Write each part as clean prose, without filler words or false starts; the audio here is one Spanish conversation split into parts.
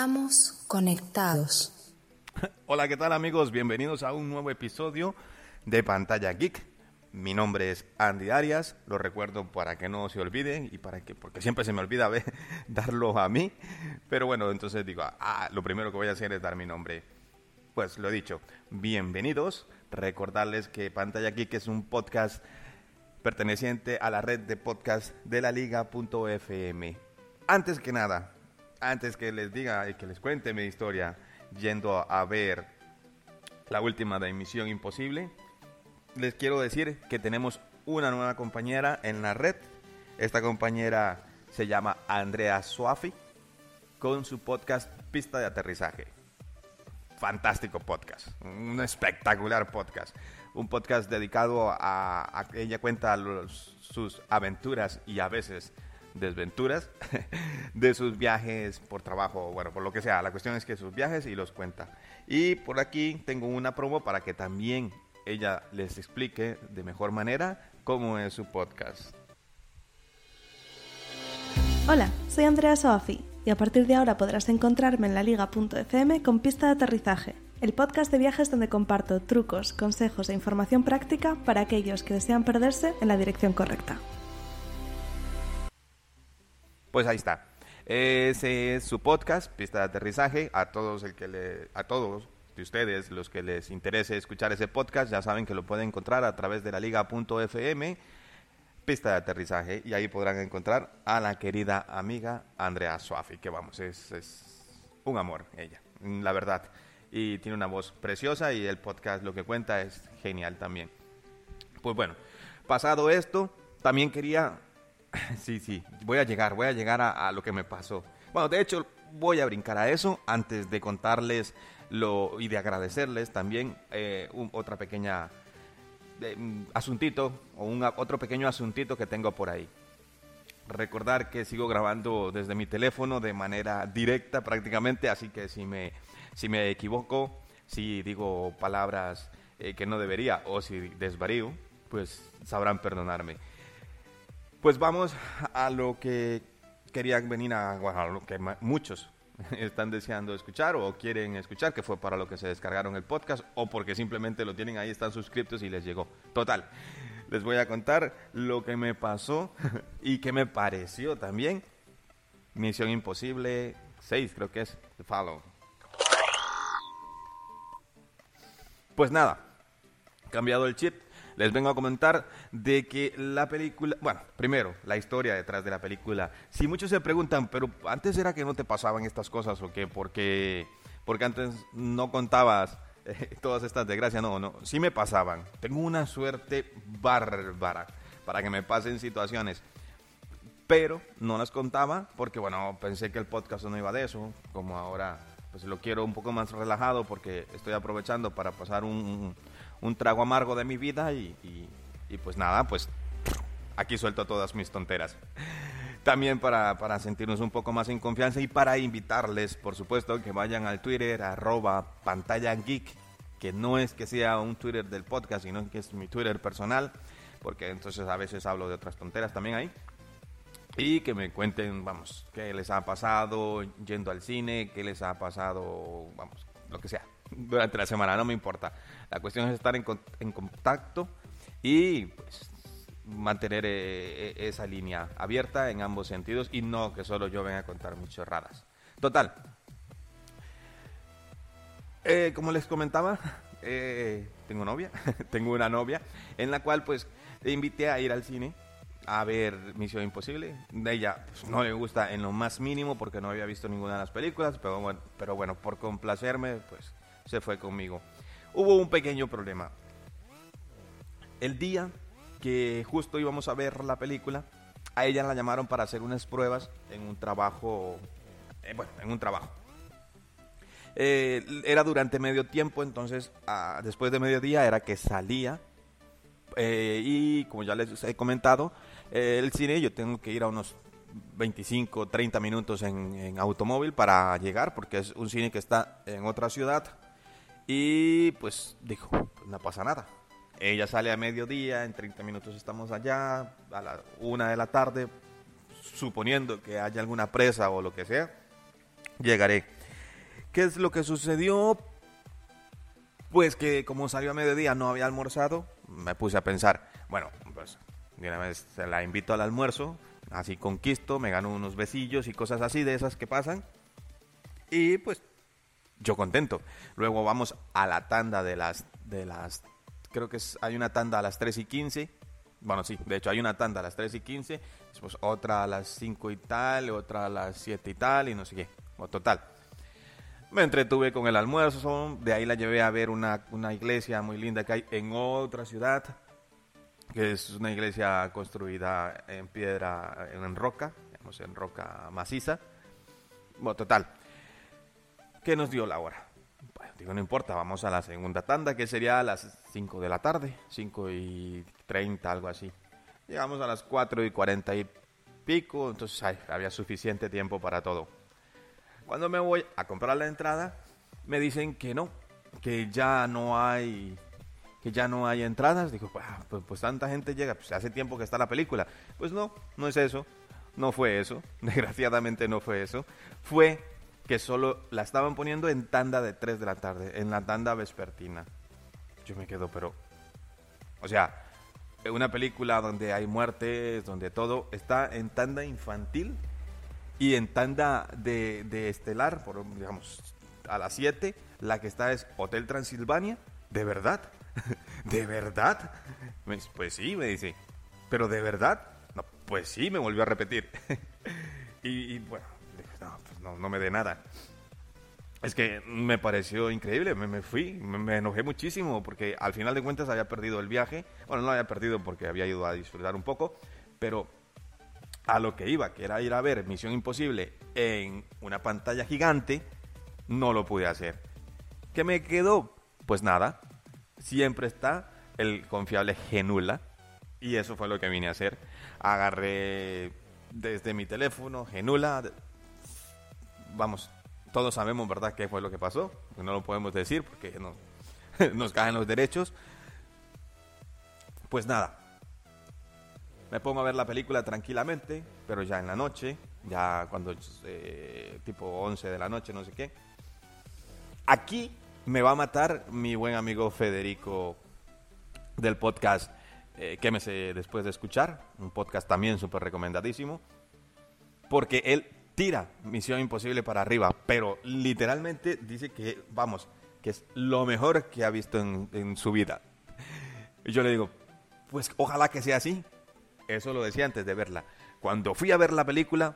Estamos conectados. Hola, ¿qué tal amigos? Bienvenidos a un nuevo episodio de Pantalla Geek. Mi nombre es Andy Arias, lo recuerdo para que no se olviden y porque siempre se me olvida darlo a mí. Pero bueno, entonces digo, lo primero que voy a hacer es dar mi nombre. Pues lo he dicho, bienvenidos. Recordarles que Pantalla Geek es un podcast perteneciente a la red de podcast de la liga.fm. Antes que nada, antes que les diga y que les cuente mi historia yendo a ver la última de Misión Imposible, les quiero decir que tenemos una nueva compañera en la red. Esta compañera se llama Andrea Soafi con su podcast Pista de Aterrizaje. Fantástico podcast, un espectacular podcast. Un podcast dedicado a que ella cuenta sus aventuras y a veces desventuras de sus viajes por trabajo, bueno, por lo que sea. La cuestión es que sus viajes y los cuenta. Y por aquí tengo una promo para que también ella les explique de mejor manera cómo es su podcast. Hola, soy Andrea Soafi y a partir de ahora podrás encontrarme en la liga.fm con Pista de Aterrizaje, el podcast de viajes donde comparto trucos, consejos e información práctica para aquellos que desean perderse en la dirección correcta. Pues ahí está. Ese es su podcast, Pista de Aterrizaje. A todos de ustedes, los que les interese escuchar ese podcast, ya saben que lo pueden encontrar a través de la liga.fm, Pista de Aterrizaje, y ahí podrán encontrar a la querida amiga Andrea Soafi, que vamos, es un amor ella, la verdad, y tiene una voz preciosa y el podcast lo que cuenta es genial también. Pues bueno, pasado esto, también quería, voy a llegar a lo que me pasó. Bueno, de hecho, voy a brincar a eso antes de contarles y de agradecerles también otra pequeña asuntito o otro pequeño asuntito que tengo por ahí. Recordar que sigo grabando desde mi teléfono de manera directa prácticamente, así que si me equivoco, si digo palabras que no debería o si desvarío, pues sabrán perdonarme. Pues vamos a lo que quería venir a lo que muchos están deseando escuchar o quieren escuchar, que fue para lo que se descargaron el podcast o porque simplemente lo tienen ahí, están suscriptos y les llegó. Total, les voy a contar lo que me pasó y que me pareció también Misión Imposible 6, creo que es, The Follow. Pues nada, cambiado el chip, les vengo a comentar de que la película, bueno, primero, la historia detrás de la película. Si muchos se preguntan, pero antes era que no te pasaban estas cosas o qué, porque antes no contabas todas estas desgracias. No, sí me pasaban. Tengo una suerte bárbara para que me pasen situaciones, pero no las contaba porque, bueno, pensé que el podcast no iba de eso, como ahora pues lo quiero un poco más relajado porque estoy aprovechando para pasar un trago amargo de mi vida y pues nada, pues aquí suelto todas mis tonteras. También para sentirnos un poco más en confianza y para invitarles, por supuesto, que vayan al Twitter, @pantallageek, que no es que sea un Twitter del podcast, sino que es mi Twitter personal, porque entonces a veces hablo de otras tonteras también ahí. Y que me cuenten, vamos, qué les ha pasado yendo al cine, qué les ha pasado, vamos, lo que sea, durante la semana, no me importa. La cuestión es estar en contacto y pues mantener esa línea abierta en ambos sentidos y no que solo yo venga a contar mis chorradas. Total, como les comentaba, tengo una novia en la cual pues le invité a ir al cine a ver Misión Imposible. De ella pues, no le gusta en lo más mínimo porque no había visto ninguna de las películas, pero bueno, por complacerme pues se fue conmigo. Hubo un pequeño problema. El día que justo íbamos a ver la película, a ella la llamaron para hacer unas pruebas en un trabajo. Era durante medio tiempo, entonces después de mediodía era que salía. Y como ya les he comentado, el cine yo tengo que ir a unos 25, 30 minutos en automóvil para llegar, porque es un cine que está en otra ciudad. Y pues dijo, pues no pasa nada. Ella sale a mediodía, en 30 minutos estamos allá, a la 1 de la tarde, suponiendo que haya alguna presa o lo que sea, llegaré. ¿Qué es lo que sucedió? Pues que como salió a mediodía, no había almorzado, me puse a pensar, bueno, pues de una vez se la invito al almuerzo, así conquisto, me gano unos besillos y cosas así de esas que pasan, y pues yo contento. Luego vamos a la tanda de las creo que hay una tanda a las 3:15. Bueno, sí, de hecho hay una tanda a las 3:15, después otra a las 5 y tal, otra a las 7 y tal, y no sé qué. O total. Me entretuve con el almuerzo, de ahí la llevé a ver una iglesia muy linda que hay en otra ciudad, que es una iglesia construida en piedra, en roca, digamos, en roca maciza. Bueno, total. ¿Qué nos dio la hora? Bueno, digo, no importa, vamos a la segunda tanda, que sería a las 5 de la tarde, 5:30, algo así. Llegamos a las 4:40 y pico, entonces había suficiente tiempo para todo. Cuando me voy a comprar la entrada, me dicen que no, que ya no hay entradas. Digo, pues tanta gente llega, pues hace tiempo que está la película. Pues no es eso, no fue eso, desgraciadamente no fue eso. Fue que solo la estaban poniendo en tanda de 3 de la tarde, en la tanda vespertina. Yo me quedo, pero, o sea, una película donde hay muertes, donde todo está en tanda infantil y en tanda de estelar, digamos, a las 7, la que está es Hotel Transilvania. ¿De verdad? ¿De verdad? Pues sí, me dice. ¿Pero de verdad? No, pues sí, me volvió a repetir. y bueno, pues no me dé nada. Es que me pareció increíble, me fui, me enojé muchísimo porque al final de cuentas había perdido el viaje. Bueno, no había perdido porque había ido a disfrutar un poco, pero a lo que iba, que era ir a ver Misión Imposible en una pantalla gigante, no lo pude hacer. ¿Qué me quedó? Pues nada, siempre está el confiable Genula, y eso fue lo que vine a hacer. Agarré desde mi teléfono Genula, vamos, todos sabemos, ¿verdad?, qué fue lo que pasó. No lo podemos decir porque nos caen los derechos. Pues nada, me pongo a ver la película tranquilamente, pero ya en la noche, ya cuando tipo 11 de la noche, no sé qué. Aquí me va a matar mi buen amigo Federico del podcast Quémese después de escuchar, un podcast también súper recomendadísimo, porque él tira Misión Imposible para arriba, pero literalmente dice que, vamos, que es lo mejor que ha visto en su vida. Y yo le digo, pues ojalá que sea así. Eso lo decía antes de verla. Cuando fui a ver la película,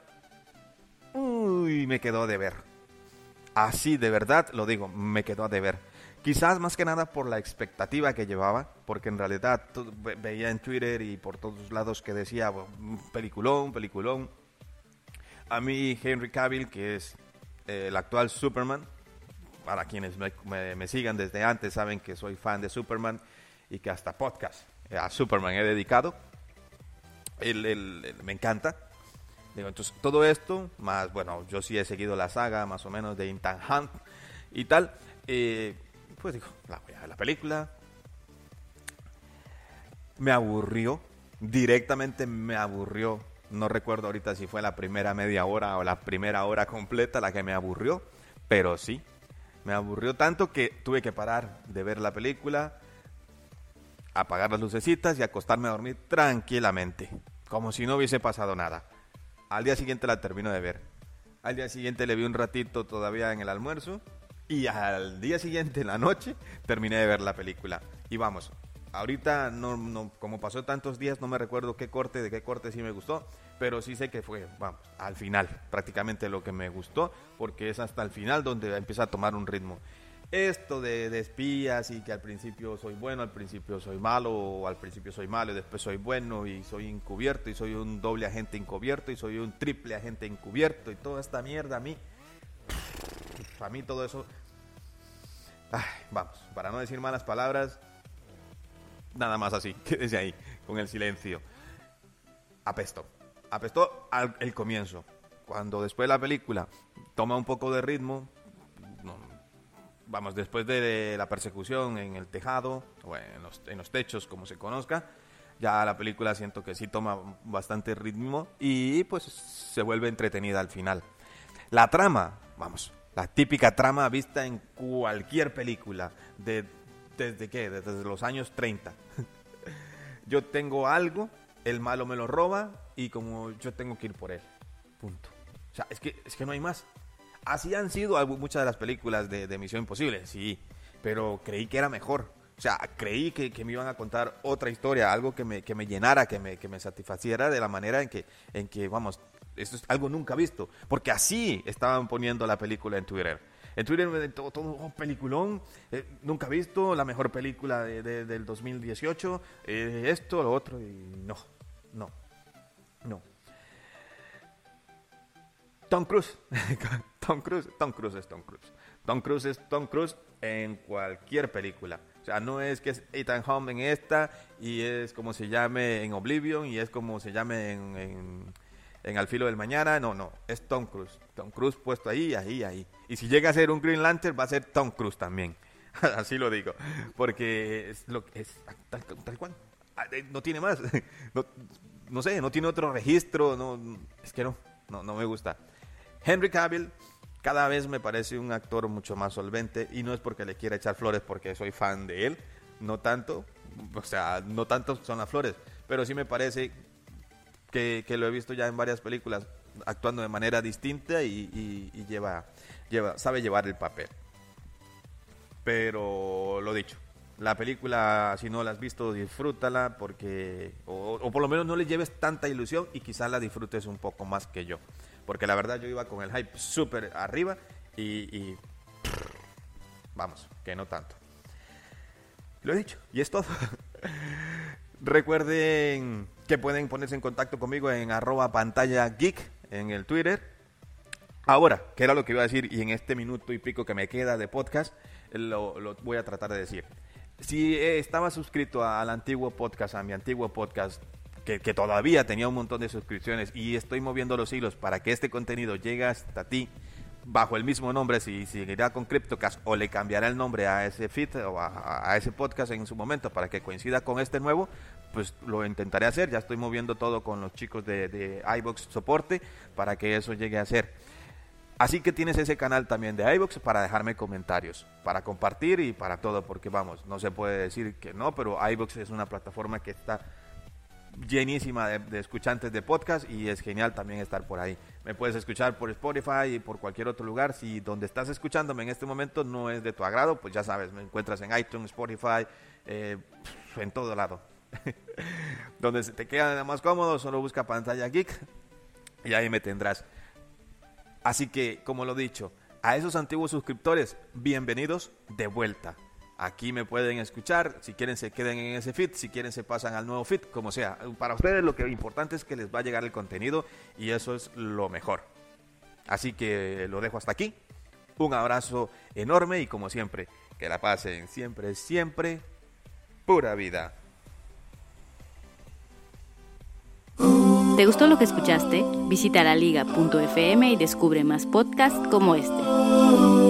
me quedó de ver. Así, de verdad, lo digo, me quedó de ver. Quizás más que nada por la expectativa que llevaba, porque en realidad veía en Twitter y por todos lados que decía, peliculón. A mí, Henry Cavill, que es el actual Superman, para quienes me sigan desde antes, saben que soy fan de Superman y que hasta podcast a Superman he dedicado. Él me encanta. Digo, entonces, todo esto, más, bueno, yo sí he seguido la saga, más o menos, de Ethan Hunt y tal. Pues digo, la película me aburrió, directamente me aburrió. No recuerdo ahorita si fue la primera media hora o la primera hora completa la que me aburrió, pero sí, me aburrió tanto que tuve que parar de ver la película, apagar las lucecitas y acostarme a dormir tranquilamente, como si no hubiese pasado nada. Al día siguiente la termino de ver. Al día siguiente le vi un ratito todavía en el almuerzo y al día siguiente, en la noche, terminé de ver la película. Y vamos, ahorita no, como pasó tantos días, no me recuerdo de qué corte sí me gustó, pero sí sé que fue, vamos, al final, prácticamente lo que me gustó, porque es hasta el final donde empieza a tomar un ritmo. Esto de espías y que al principio soy bueno, al principio soy malo, o al principio soy malo y después soy bueno y soy encubierto y soy un doble agente encubierto y soy un triple agente encubierto y toda esta mierda a mí todo eso, vamos, para no decir malas palabras, nada más así, quédese ahí con el silencio. Apestó el comienzo. Cuando después la película toma un poco de ritmo, vamos, después de la persecución en el tejado o en los techos, como se conozca, ya la película siento que sí toma bastante ritmo y pues se vuelve entretenida al final. La trama, vamos, La típica trama vista en cualquier película, desde los años 30. Yo tengo algo, el malo me lo roba y como yo tengo que ir por él. Punto. O sea, es que no hay más. Así han sido muchas de las películas de Misión Imposible, sí, pero creí que era mejor. O sea, creí que me iban a contar otra historia, algo que me llenara, que me satisfaciera de la manera en que, vamos, esto es algo nunca visto. Porque así estaban poniendo la película en Twitter. En Twitter todo peliculón, nunca visto, la mejor película del 2018, esto, lo otro, y no. Tom Cruise es Tom Cruise en cualquier película. O sea, no es que es Ethan Hunt en esta y es como se llame en Oblivion y es como se llame en Al filo del mañana. No, es Tom Cruise. Tom Cruise puesto ahí. Y si llega a ser un Green Lantern va a ser Tom Cruise también. Así lo digo. Porque es tal cual. No tiene más. No sé, no tiene otro registro. Es que no me gusta. Henry Cavill cada vez me parece un actor mucho más solvente y no es porque le quiera echar flores porque soy fan de él, no tanto, o sea, no tanto son las flores, pero sí me parece que lo he visto ya en varias películas actuando de manera distinta y sabe llevar el papel. Pero lo dicho, la película, si no la has visto, disfrútala porque o por lo menos no le lleves tanta ilusión y quizás la disfrutes un poco más que yo. Porque la verdad yo iba con el hype súper arriba y vamos, que no tanto. Lo he dicho, y es todo. Recuerden que pueden ponerse en contacto conmigo en @pantallageek en el Twitter. Ahora, que era lo que iba a decir, y en este minuto y pico que me queda de podcast, lo voy a tratar de decir. Si estaba suscrito al antiguo podcast, a mi antiguo podcast, que todavía tenía un montón de suscripciones y estoy moviendo los hilos para que este contenido llegue hasta ti bajo el mismo nombre, si seguirá con CryptoCast o le cambiará el nombre a ese feed o a ese podcast en su momento para que coincida con este nuevo, pues lo intentaré hacer. Ya estoy moviendo todo con los chicos de iVoox soporte para que eso llegue a ser. Así que tienes ese canal también de iVoox para dejarme comentarios, para compartir y para todo, porque vamos, no se puede decir que no, pero iVoox es una plataforma que está llenísima de escuchantes de podcast y es genial también estar por ahí. Me puedes escuchar por Spotify y por cualquier otro lugar. Si donde estás escuchándome en este momento no es de tu agrado, pues ya sabes, me encuentras en iTunes, Spotify, en todo lado. Donde se te queda más cómodo, solo busca Pantalla Geek y ahí me tendrás. Así que, como lo dicho, a esos antiguos suscriptores, bienvenidos de vuelta. Aquí me pueden escuchar, si quieren se queden en ese feed, si quieren se pasan al nuevo feed, como sea. Para ustedes lo que importante es que les va a llegar el contenido y eso es lo mejor. Así que lo dejo hasta aquí. Un abrazo enorme y como siempre, que la pasen siempre pura vida. ¿Te gustó lo que escuchaste? Visita laliga.fm y descubre más podcasts como este.